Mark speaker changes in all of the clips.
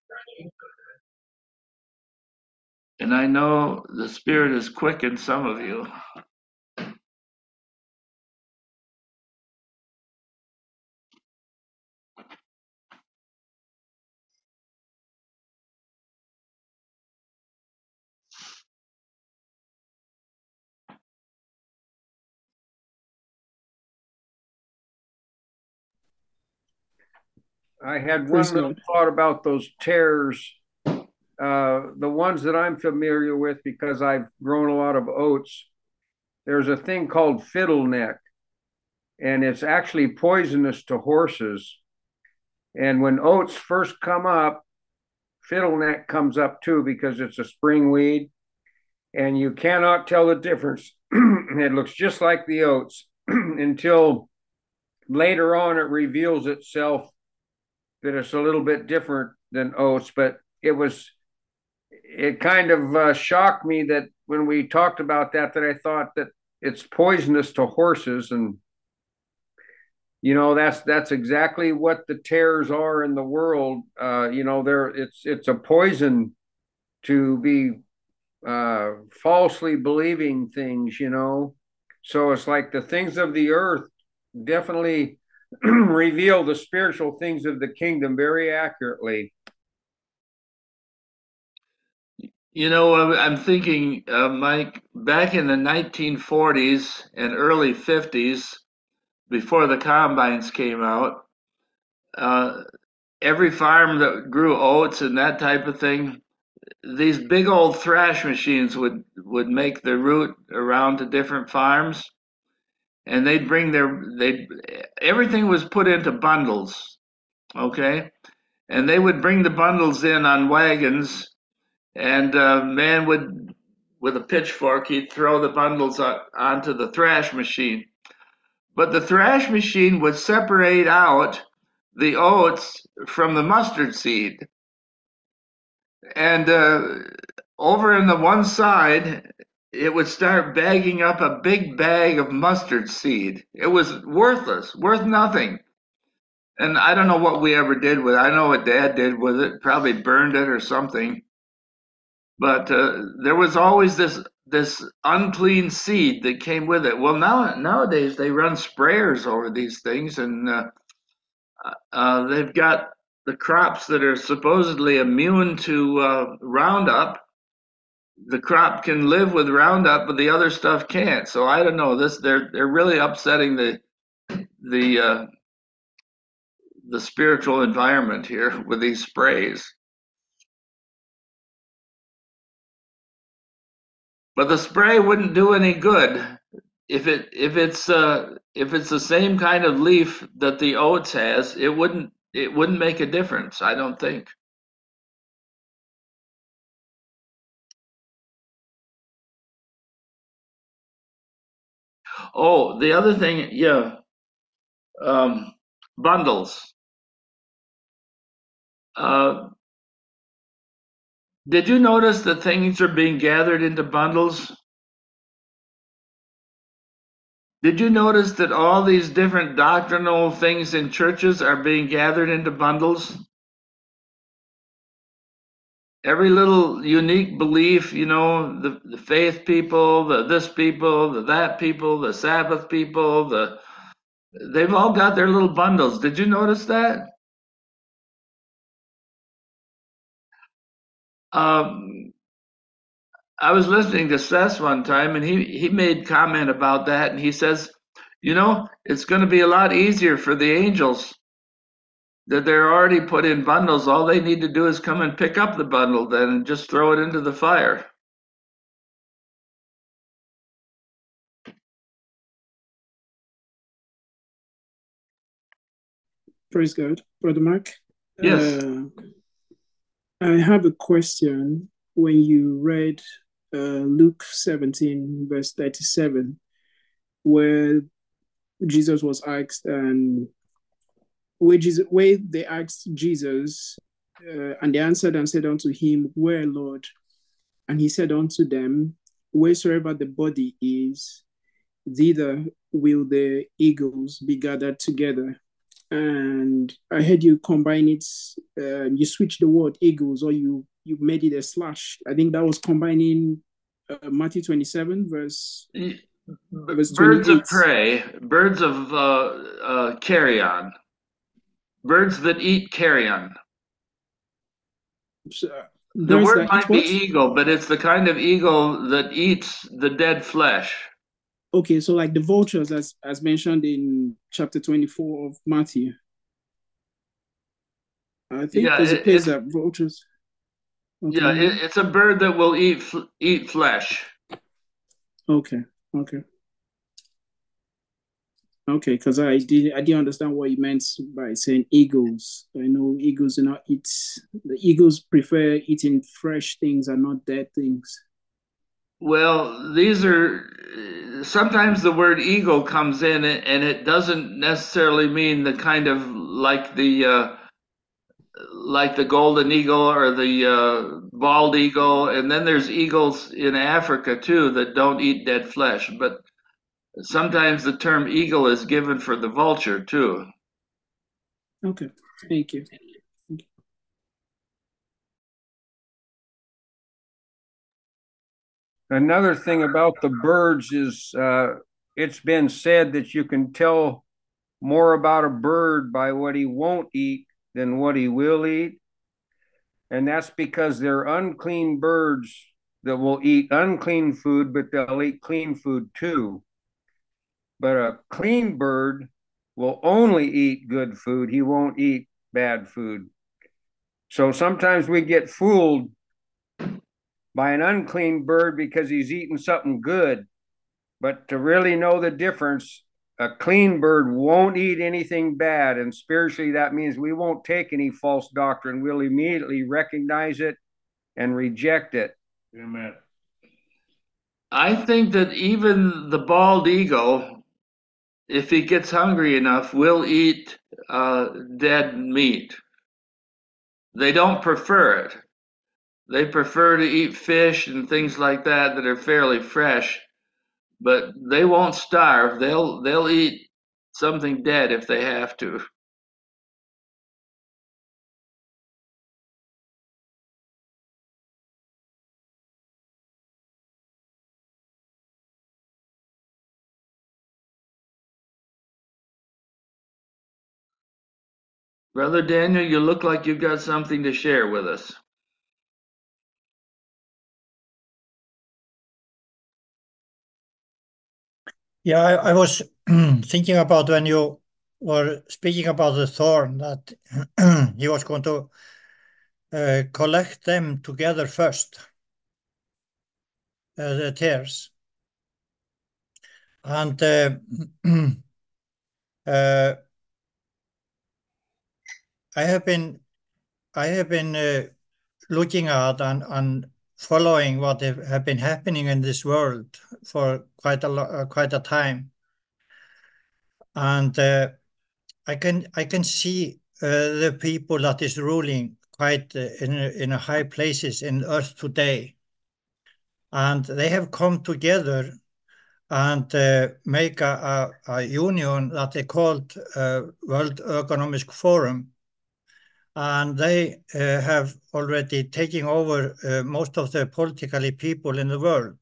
Speaker 1: And I know the Spirit is quick in some of you.
Speaker 2: I had one
Speaker 3: Praise
Speaker 2: little
Speaker 3: God.
Speaker 2: thought about those tares. The ones that I'm familiar with because I've grown a lot of oats. There's a thing called fiddle neck, and it's actually poisonous to horses. And when oats first come up, fiddle neck comes up too because it's a spring weed, and you cannot tell the difference. It looks just like the oats until later on it reveals itself that it's a little bit different than oats. But it kind of shocked me that when we talked about that I thought that it's poisonous to horses, and that's exactly what the tares are in the world. They're it's a poison to be falsely believing things. So it's like the things of the earth definitely reveal the spiritual things of the kingdom very accurately.
Speaker 1: I'm thinking, Mike, back in the 1940s and early 50s, before the combines came out, uh, every farm that grew oats and that type of thing, these big old thrash machines would make the route around to different farms, and they'd bring they everything was put into bundles, okay, and they would bring the bundles in on wagons, and man would with a pitchfork he'd throw the bundles onto the thrash machine, but the thrash machine would separate out the oats from the mustard seed. And over in the one side, it would start bagging up a big bag of mustard seed. It was worthless, worth nothing. And I don't know what we ever did with it. I know what Dad did with it, probably burned it or something. But there was always this unclean seed that came with it. Well, nowadays they run sprayers over these things, and they've got the crops that are supposedly immune to Roundup. The crop can live with Roundup, but the other stuff can't. So I don't know. They're really upsetting the uh, the spiritual environment here with these sprays. But the spray wouldn't do any good if it's the same kind of leaf that the oats has. It wouldn't make a difference. I don't think. Oh, the other thing, yeah, um, bundles. Uh, did you notice that things are being gathered into bundles? Did you notice that all these different doctrinal things in churches are being gathered into bundles? Every little unique belief, the faith people, the this people, the that people, the Sabbath people, they've all got their little bundles. Did you notice that? Um, I was listening to Seth one time, and he made comment about that, and he says, it's going to be a lot easier for the angels that they're already put in bundles. All they need to do is come and pick up the bundle then and just throw it into the fire.
Speaker 3: Praise God. Brother Mark,
Speaker 1: Yes.
Speaker 3: uh, I have a question. When you read Luke 17, verse 37, where Jesus was asked, and where they asked Jesus, and they answered and said unto him, Where, Lord? And he said unto them, Wheresoever the body is, thither will the eagles be gathered together. and I heard you combine it. You switched the word eagles, or you made it a slash. I think that was combining Matthew 27 verse
Speaker 1: Birds of
Speaker 3: 28.
Speaker 1: prey, birds of carrion, birds that eat carrion.
Speaker 3: So,
Speaker 1: The
Speaker 3: birds
Speaker 1: word
Speaker 3: that eat
Speaker 1: might be
Speaker 3: what?
Speaker 1: eagle, but it's the kind of eagle that eats the dead flesh.
Speaker 3: Okay, so like the vultures, as mentioned in chapter 24 of Matthew. I think
Speaker 1: Yeah,
Speaker 3: there's a place
Speaker 1: it's
Speaker 3: that vultures.
Speaker 1: yeah,
Speaker 3: Okay,
Speaker 1: it's a bird that will eat flesh.
Speaker 3: okay, okay, okay. Because I didn't understand what you meant by saying eagles. I know eagles do not eat. The eagles prefer eating fresh things and not dead things.
Speaker 1: Well, these are sometimes the word eagle comes in and it doesn't necessarily mean the kind of like the golden eagle or the bald eagle. And then there's eagles in Africa too that don't eat dead flesh. But sometimes the term eagle is given for the vulture too.
Speaker 3: Okay, thank you.
Speaker 2: Another thing about the birds is it's been said that you can tell more about a bird by what he won't eat than what he will eat. And that's because they're unclean birds that will eat unclean food, but they'll eat clean food too. But a clean bird will only eat good food. He won't eat bad food. So sometimes we get fooled by an unclean bird because he's eating something good. But to really know the difference, a clean bird won't eat anything bad. And spiritually, that means we won't take any false doctrine. We'll immediately recognize it and reject it.
Speaker 4: Amen.
Speaker 1: I think that even the bald eagle, if he gets hungry enough, will eat dead meat. They don't prefer it. They prefer to eat fish and things like that are fairly fresh, but they won't starve. They'll eat something dead if they have to. Brother Daniel, you look like you've got something to share with us.
Speaker 5: Yeah, I was thinking about when you were speaking about the thorn that he was going to collect them together first, the tares. And uh, I have been looking at and following what have been happening in this world for quite a time, and I can see the people that is ruling quite in a high places in earth today, and they have come together and make a union that they called World Economic Forum, and they have already taken over most of the politically people in the world.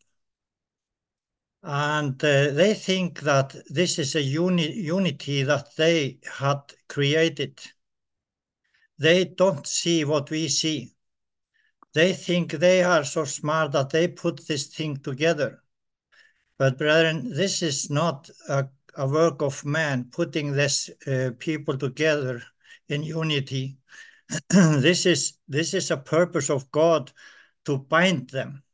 Speaker 5: And they think that this is a unity that they had created. They don't see what we see. They think they are so smart that they put this thing together. But brethren, this is not a work of man putting this people together in unity. This is a purpose of God to bind them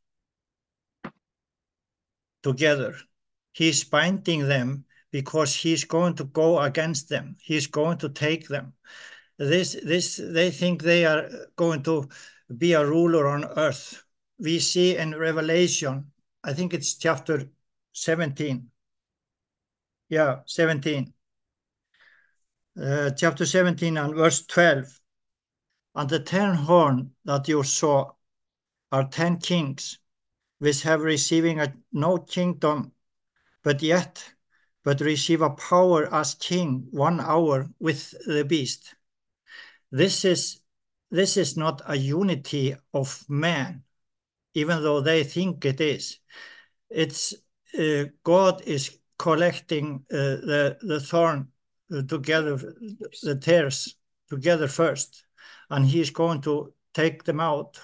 Speaker 5: together. He's binding them because he's going to go against them. He's going to take them. They think they are going to be a ruler on earth. We see in Revelation, I think it's chapter 17. Yeah, 17. Chapter 17 and verse 12. And the 10 horn that you saw are 10 kings, which have receiving no kingdom, but yet but receive a power as king 1 hour with the beast. This is not a unity of man, even though they think it is. It's God is collecting the thorn together, the tares together first, and he's going to take them out.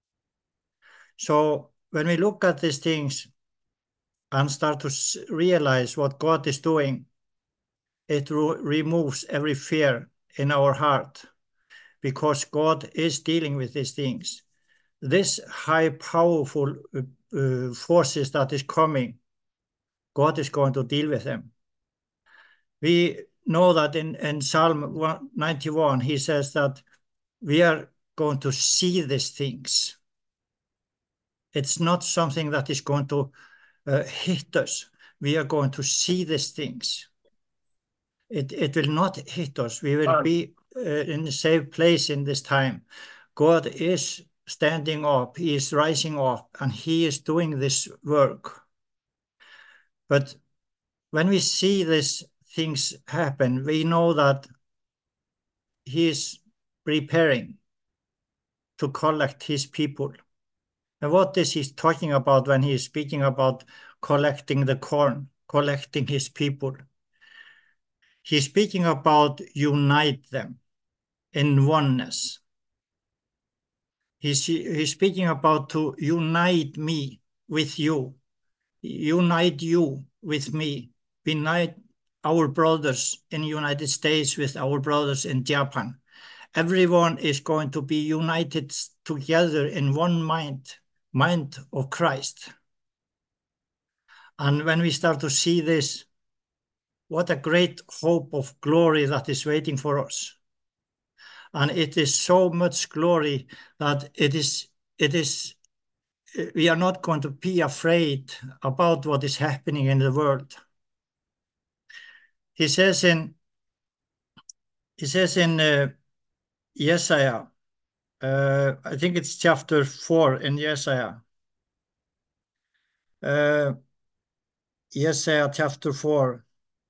Speaker 5: So when we look at these things and start to realize what God is doing, it removes every fear in our heart, because God is dealing with these things. This high, powerful forces that is coming, God is going to deal with them. We know that in Psalm 91, he says that we are going to see these things. It's not something that is going to hit us. We are going to see these things. It will not hit us. We will be in a safe place in this time. God is standing up. He is rising up, and he is doing this work. But when we see these things happen, we know that he is preparing to collect his people. And what is he talking about when he is speaking about collecting the corn, collecting his people? He's speaking about unite them in oneness. He's speaking about to unite me with you, unite you with me, unite our brothers in the United States with our brothers in Japan. Everyone is going to be united together in one mind of Christ. And when we start to see this, what a great hope of glory that is waiting for us. And it is so much glory that we are not going to be afraid about what is happening in the world. He says in Yesaya, I think it's chapter 4 in Yesaya. Yesaya chapter 4.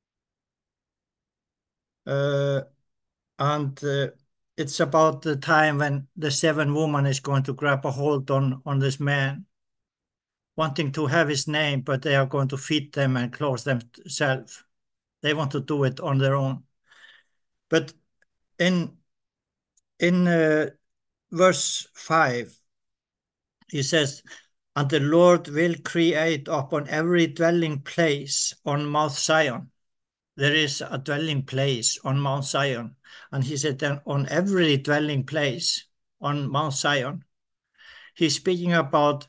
Speaker 5: And it's about the time when the 7 woman is going to grab a hold on this man, wanting to have his name, but they are going to feed them and clothe themselves. They want to do it on their own. But in verse 5, he says, and the Lord will create upon every dwelling place on Mount Zion. There is a dwelling place on Mount Zion. And he said then on every dwelling place on Mount Zion. He's speaking about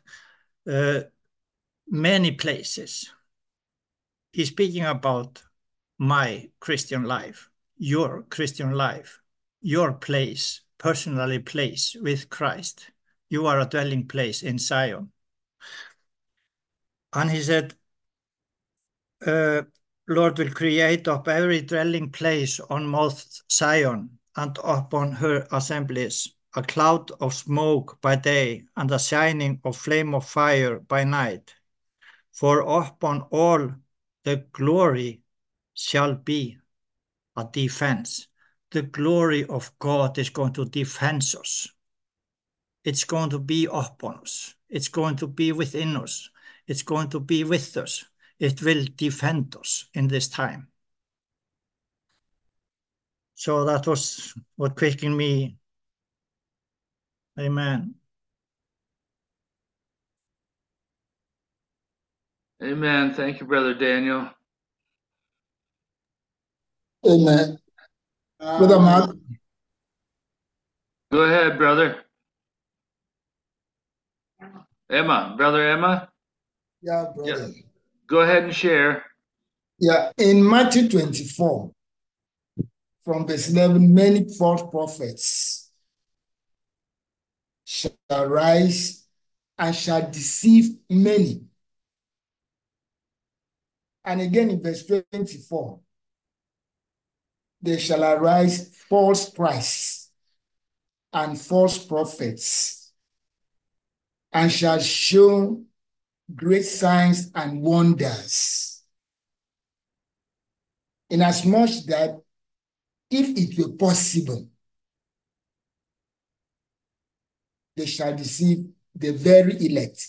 Speaker 5: many places. He's speaking about my Christian life, your Christian life, your place, personally place with Christ. You are a dwelling place in Zion. And he said, Lord will create up every dwelling place on Mount Zion and upon her assemblies, a cloud of smoke by day and a shining of flame of fire by night. For upon all the glory shall be a defense. The glory of God is going to defend us. It's going to be upon us. It's going to be within us. It's going to be with us. It will defend us in this time. So that was what quickened me. Amen.
Speaker 1: Amen. Thank you, Brother Daniel.
Speaker 4: Amen. Brother Mark.
Speaker 1: Go ahead, brother. Emma, Brother Emma?
Speaker 4: Yeah, brother.
Speaker 1: Yeah. Go ahead and share.
Speaker 4: Yeah, in Matthew 24, from verse 11, many false prophets shall rise and shall deceive many. And again in verse 24, there shall arise false Christs and false prophets, and shall show great signs and wonders, inasmuch that if it were possible, they shall deceive the very elect.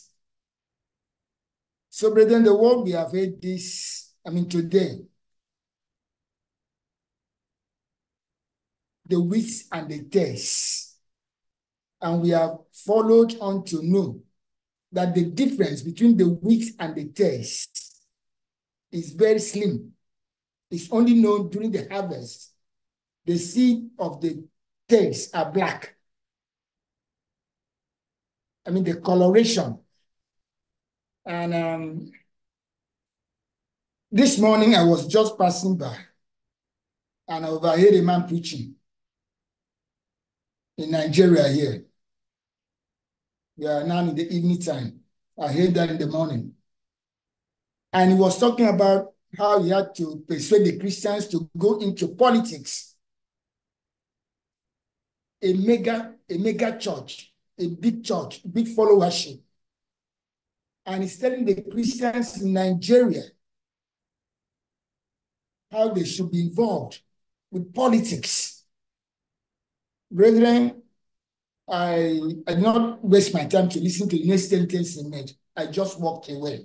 Speaker 4: So, brethren, the world we have heard this, today, the weeks and the days, and we have followed on to know that the difference between the weeks and the days is very slim. It's only known during the harvest. The seed of the tares are black. The coloration. And this morning I was just passing by and I overheard a man preaching in Nigeria here. We are now in the evening time. I heard that in the morning. And he was talking about how he had to persuade the Christians to go into politics. A mega church, a big church, big followership. And he's telling the Christians in Nigeria how they should be involved with politics. Brethren, I did not waste my time to listen to the next sentence he made. I just walked away.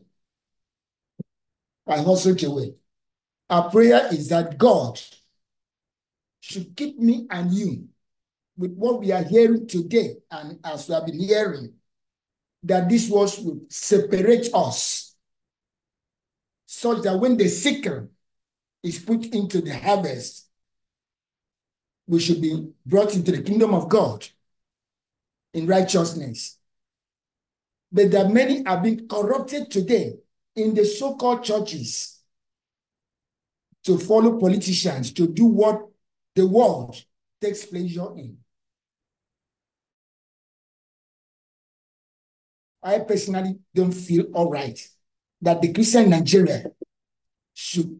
Speaker 4: I hustled away. Our prayer is that God should keep me and you with what we are hearing today, and as we have been hearing, that this words will separate us such that when the sickle is put into the harvest, we should be brought into the kingdom of God in righteousness. But that many are being corrupted today in the so-called churches to follow politicians, to do what the world takes pleasure in. I personally don't feel all right that the Christian in Nigeria should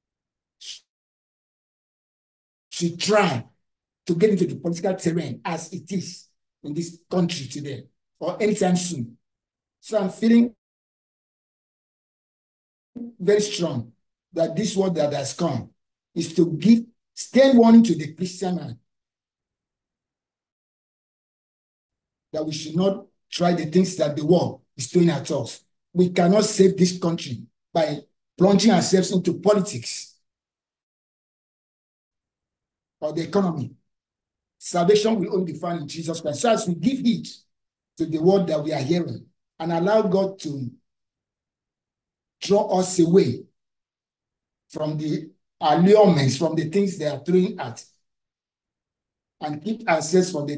Speaker 4: try to get into the political terrain as it is in this country today or anytime soon. So I'm feeling very strong that this word that has come is to give stern warning to the Christian man that we should not try the things that the world is throwing at us. We cannot save this country by plunging ourselves into politics or the economy. Salvation will only be found in Jesus Christ. So as we give heed to the word that we are hearing and allow God to draw us away from the allurements, from the things they are throwing at, and keep ourselves for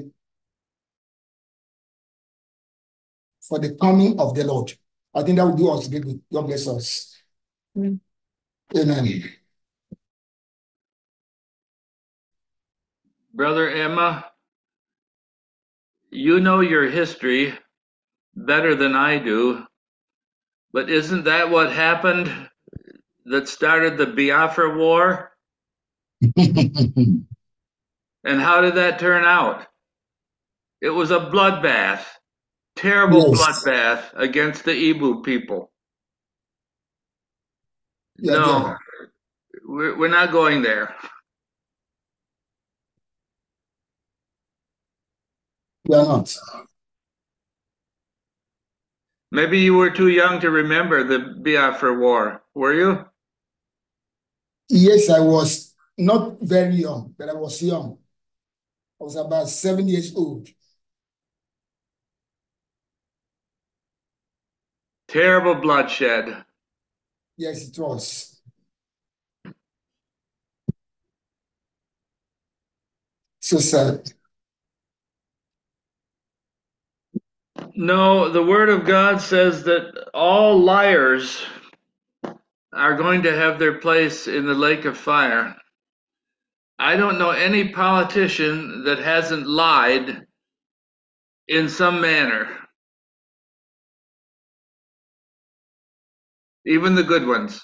Speaker 4: the coming of the Lord. I think that will do us good. God bless us. Amen.
Speaker 1: Brother Emma, you know your history better than I do, but isn't that what happened that started the Biafra War? And how did that turn out? It was a bloodbath, terrible
Speaker 4: Yes.
Speaker 1: bloodbath against the Igbo people.
Speaker 4: Yeah,
Speaker 1: No, we're not going there.
Speaker 4: we are not.
Speaker 1: Maybe you were too young to remember the Biafra War, were you?
Speaker 4: Yes, I was not very young, but I was young. I was about 7 years old.
Speaker 1: Terrible bloodshed.
Speaker 4: Yes, it was. So sad.
Speaker 1: No, the Word of God says that all liars are going to have their place in the lake of fire. I don't know any politician that hasn't lied in some manner, even the good ones.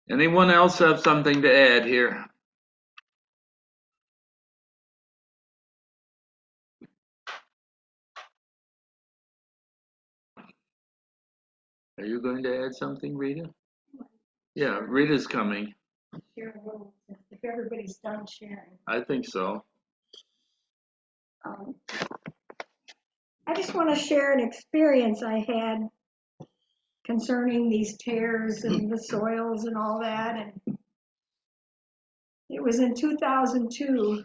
Speaker 1: Anyone else have something to add here? Are you going to add something, Rita? Yeah, Rita's coming.
Speaker 6: Share a little, if everybody's done sharing.
Speaker 1: I think so.
Speaker 6: I just want to share an experience I had concerning these tears and the soils and all that. And it was in 2002.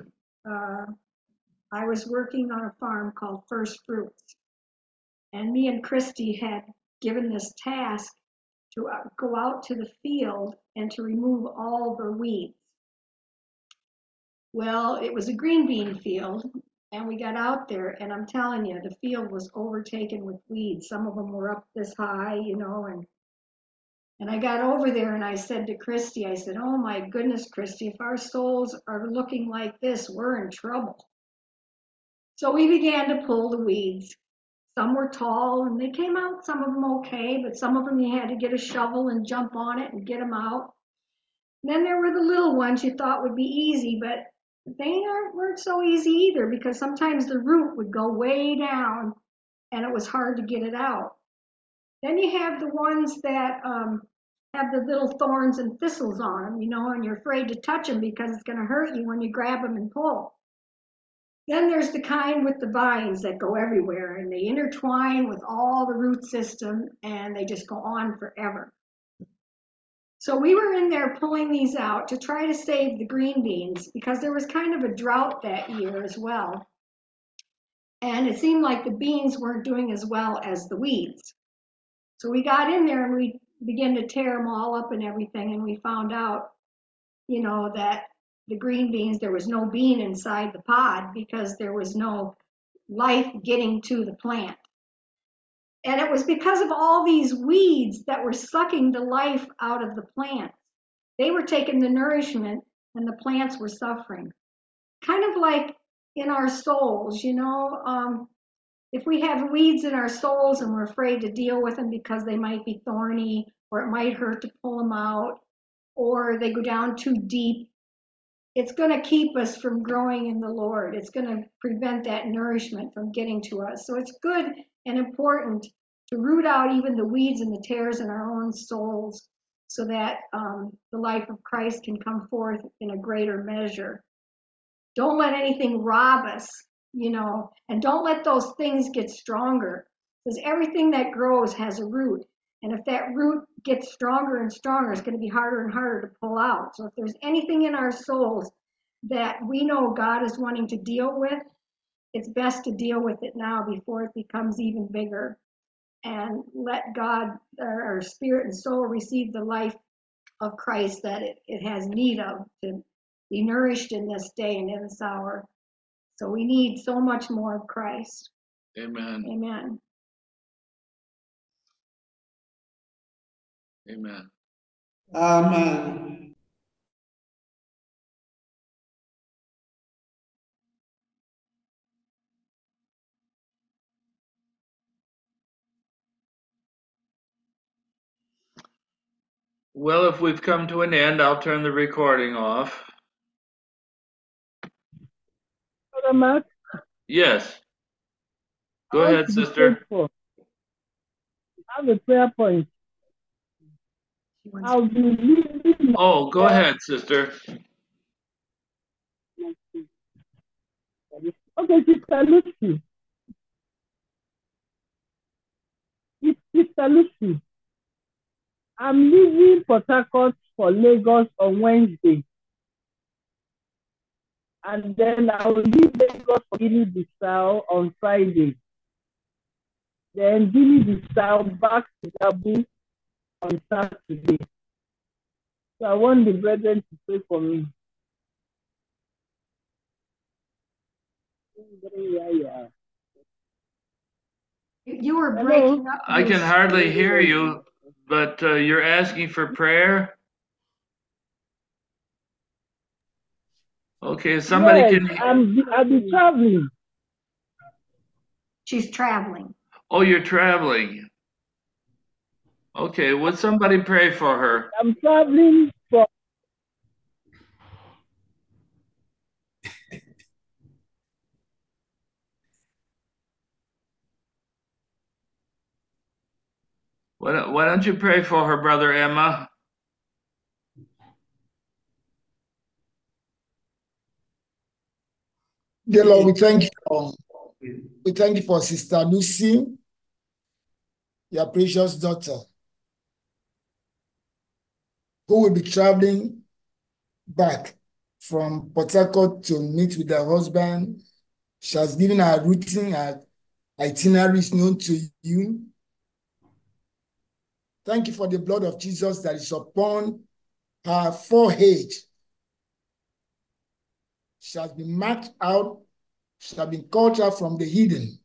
Speaker 6: I was working on a farm called First Fruits. And me and Christy had given this task to go out to the field and to remove all the weeds. Well, it was a green bean field, and we got out there, and I'm telling you, the field was overtaken with weeds. Some of them were up this high, you know, and I got over there and I said to Christy, I said, oh my goodness, Christy, if our souls are looking like this, we're in trouble. So we began to pull the weeds. Some were tall and they came out, some of them okay, but some of them you had to get a shovel and jump on it and get them out. And then there were the little ones you thought would be easy, but they weren't so easy either, because sometimes the root would go way down and it was hard to get it out. Then you have the ones that have the little thorns and thistles on them, you know, and you're afraid to touch them because it's going to hurt you when you grab them and pull. Then there's the kind with the vines that go everywhere and they intertwine with all the root system and they just go on forever. So we were in there pulling these out to try to save the green beans because there was kind of a drought that year as well. And it seemed like the beans weren't doing as well as the weeds. So we got in there and we began to tear them all up and everything. And we found out, you know, that the green beans, there was no bean inside the pod because there was no life getting to the plant. And it was because of all these weeds that were sucking the life out of the plants. They were taking the nourishment and the plants were suffering. Kind of like in our souls, you know, if we have weeds in our souls and we're afraid to deal with them because they might be thorny or it might hurt to pull them out or they go down too deep, it's going to keep us from growing in the Lord. It's going to prevent that nourishment from getting to us. So it's good and important to root out even the weeds and the tares in our own souls so that the life of Christ can come forth in a greater measure. Don't let anything rob us, you know, and don't let those things get stronger, because everything that grows has a root. And if that root gets stronger and stronger, it's going to be harder and harder to pull out. So if there's anything in our souls that we know God is wanting to deal with, it's best to deal with it now before it becomes even bigger. And let God, our spirit and soul, receive the life of Christ that it has need of to be nourished in this day and in this hour. So we need so much more of Christ.
Speaker 1: Amen.
Speaker 6: Amen.
Speaker 1: Amen.
Speaker 7: Amen.
Speaker 1: Well, if we've come to an end, I'll turn the recording off.
Speaker 8: Brother Mark,
Speaker 1: Yes. Go
Speaker 8: I want
Speaker 1: ahead,
Speaker 8: to be
Speaker 1: sister.
Speaker 8: faithful. I have a prayer point. I'll be leaving
Speaker 1: Oh, go ahead, sister.
Speaker 8: Okay, Sister Lucy. Sister Lucy, I'm leaving Port Harcourt for Lagos on Wednesday. And then I will leave Lagos for Guinea-Bissau on Friday. Then Guinea-Bissau back to Gabon on Saturday. So I want the brethren to pray for me.
Speaker 6: You were breaking up.
Speaker 1: I can hardly hear you, but you're asking for prayer? Okay, somebody
Speaker 8: Yes,
Speaker 1: can...
Speaker 8: I'll be traveling.
Speaker 6: She's traveling.
Speaker 1: Oh, you're traveling. Okay, would somebody pray for her?
Speaker 8: I'm traveling for
Speaker 1: Why don't you pray for her, Brother Emma?
Speaker 4: Dear Lord, we thank you for Sister Lucy, your precious daughter, who will be traveling back from Port Harcourt to meet with her husband. She has given her routine, her itineraries known to you. Thank you for the blood of Jesus that is upon her forehead. She has been marked out. She has been called out from the hidden.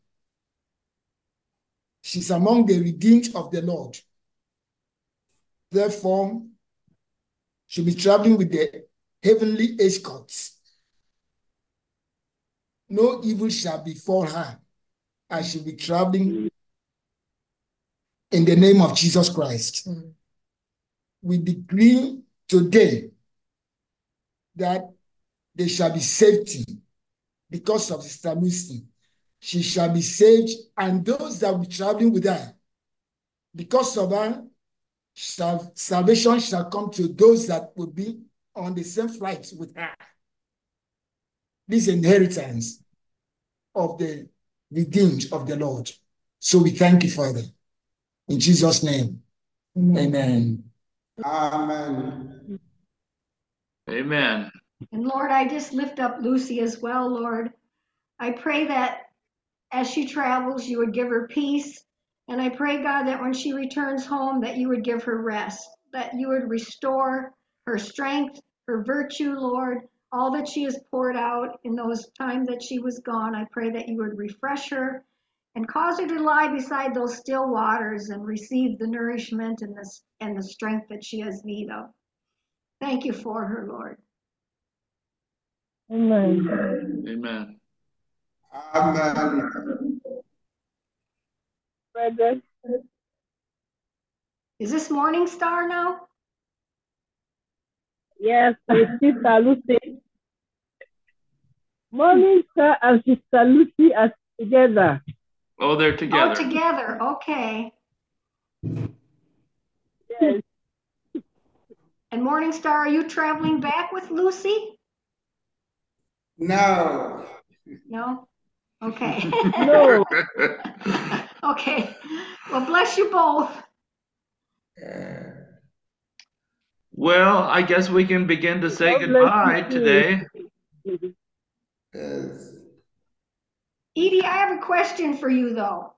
Speaker 4: She's among the redeemed of the Lord. Therefore, she'll be traveling with the heavenly escorts. No evil shall befall her as she'll be traveling in the name of Jesus Christ. We decree today that there shall be safety because of Sister Lucy. She shall be saved, and those that will be traveling with her, because of her, salvation shall come to those that will be on the same flight with her. This inheritance of the redeemed of the Lord. So we thank you, Father. In Jesus' name, amen.
Speaker 7: Amen.
Speaker 1: Amen.
Speaker 6: And Lord, I just lift up Lucy as well, Lord. I pray that as she travels, you would give her peace. And I pray, God, that when she returns home, that you would give her rest, that you would restore her strength, her virtue, Lord, all that she has poured out in those times that she was gone. I pray that you would refresh her and cause her to lie beside those still waters and receive the nourishment and the strength that she has need of. Thank you for her, Lord.
Speaker 8: Amen.
Speaker 1: Amen.
Speaker 7: Amen.
Speaker 8: Brother.
Speaker 6: Is this Morning Star now?
Speaker 8: Yes, with Sister Lucy. Morning Star and Sister Lucy are together.
Speaker 1: Oh, they're together.
Speaker 6: Oh, together. Okay.
Speaker 8: Yes.
Speaker 6: And Morning Star, are you traveling back with Lucy?
Speaker 7: No.
Speaker 6: No? Okay.
Speaker 8: No.
Speaker 6: Okay. Well, bless you both.
Speaker 1: Well, I guess we can begin to say
Speaker 8: God bless
Speaker 1: goodbye
Speaker 8: you.
Speaker 1: today.
Speaker 7: Yes.
Speaker 6: Edie, I have a question for you, though.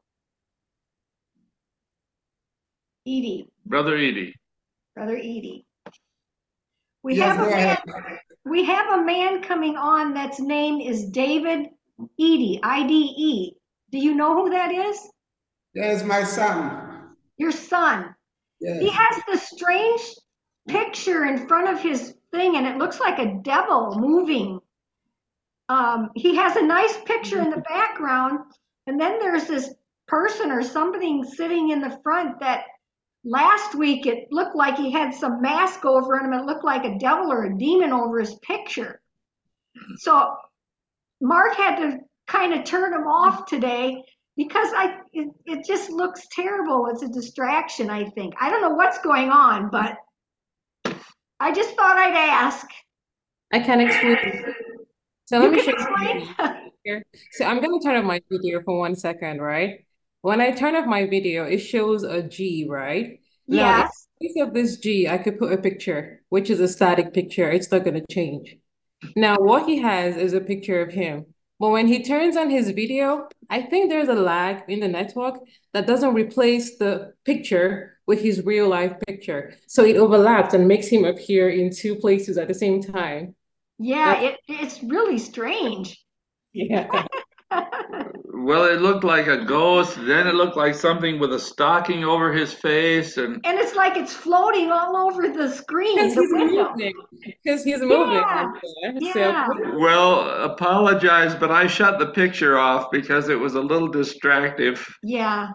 Speaker 6: Edie,
Speaker 1: Brother Edie.
Speaker 6: Brother Edie.
Speaker 7: Yes, go ahead.
Speaker 6: We have a man coming on that's name is David Edie, I-D-E. Do you know who that is?
Speaker 7: Yes, my son.
Speaker 6: Your son.
Speaker 7: Yes.
Speaker 6: He has this strange picture in front of his thing, and it looks like a devil moving. He has a nice picture in the background, and then there's this person or something sitting in the front that last week it looked like he had some mask over him. It looked like a devil or a demon over his picture. So Mark had to kind of turn him off today because it just looks terrible. It's a distraction, I think. I don't know what's going on, but I just thought I'd ask.
Speaker 9: I can explain. So
Speaker 6: You
Speaker 9: let me
Speaker 6: can
Speaker 9: show
Speaker 6: explain?
Speaker 9: you here. So I'm going to turn off my video for 1 second, right? When I turn off my video, it shows a G, right? Now, in
Speaker 6: Yes.
Speaker 9: place of this G, I could put a picture, which is a static picture. It's not going to change. Now, what he has is a picture of him. But when he turns on his video, I think there's a lag in the network that doesn't replace the picture with his real life picture. So it overlaps and makes him appear in two places at the same time.
Speaker 6: Yeah, it's really strange.
Speaker 9: Yeah.
Speaker 1: Well, it looked like a ghost. Then it looked like something with a stocking over his face, and
Speaker 6: And it's like it's floating all over the screen,
Speaker 9: Because
Speaker 6: the
Speaker 9: he's
Speaker 6: window.
Speaker 9: moving. Because he's moving.
Speaker 6: Yeah.
Speaker 1: well, apologize, but I shut the picture off because it was a little distractive.
Speaker 6: Yeah.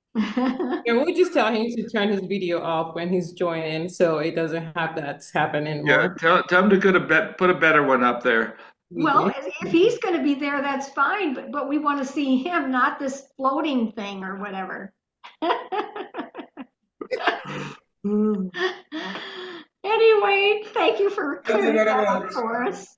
Speaker 9: Yeah, we'll just tell him to turn his video off when he's joining, so it doesn't have that happen
Speaker 1: Yeah,
Speaker 9: anymore.
Speaker 1: tell him to put a better one up there.
Speaker 6: Well, if he's going to be there, that's fine, but we want to see him, not this floating thing or whatever. Anyway, thank you for clearing that up for us.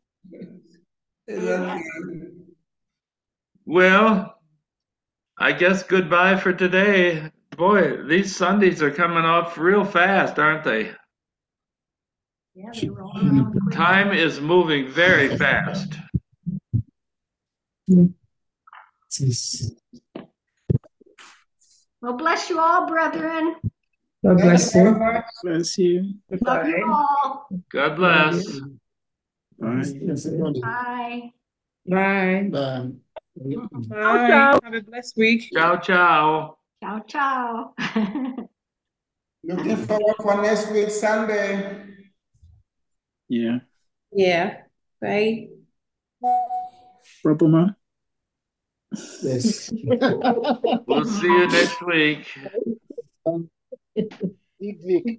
Speaker 1: Well, I guess goodbye for today. Boy, these Sundays are coming off real fast, aren't they?
Speaker 6: Yeah, they roll around quick.
Speaker 1: Time is moving very fast.
Speaker 6: Well, bless you all, brethren.
Speaker 3: God
Speaker 7: bless you.
Speaker 3: Bless you.
Speaker 6: Love you all.
Speaker 1: God bless.
Speaker 3: Bye.
Speaker 6: Bye.
Speaker 9: Bye.
Speaker 7: Bye. Have a blessed week.
Speaker 1: Ciao, ciao.
Speaker 6: Ciao, ciao.
Speaker 7: Looking forward for next week, Sunday.
Speaker 3: Yeah.
Speaker 9: Yeah. Bye.
Speaker 3: Propoma.
Speaker 4: Yes.
Speaker 1: We'll see you next week.
Speaker 4: Big week.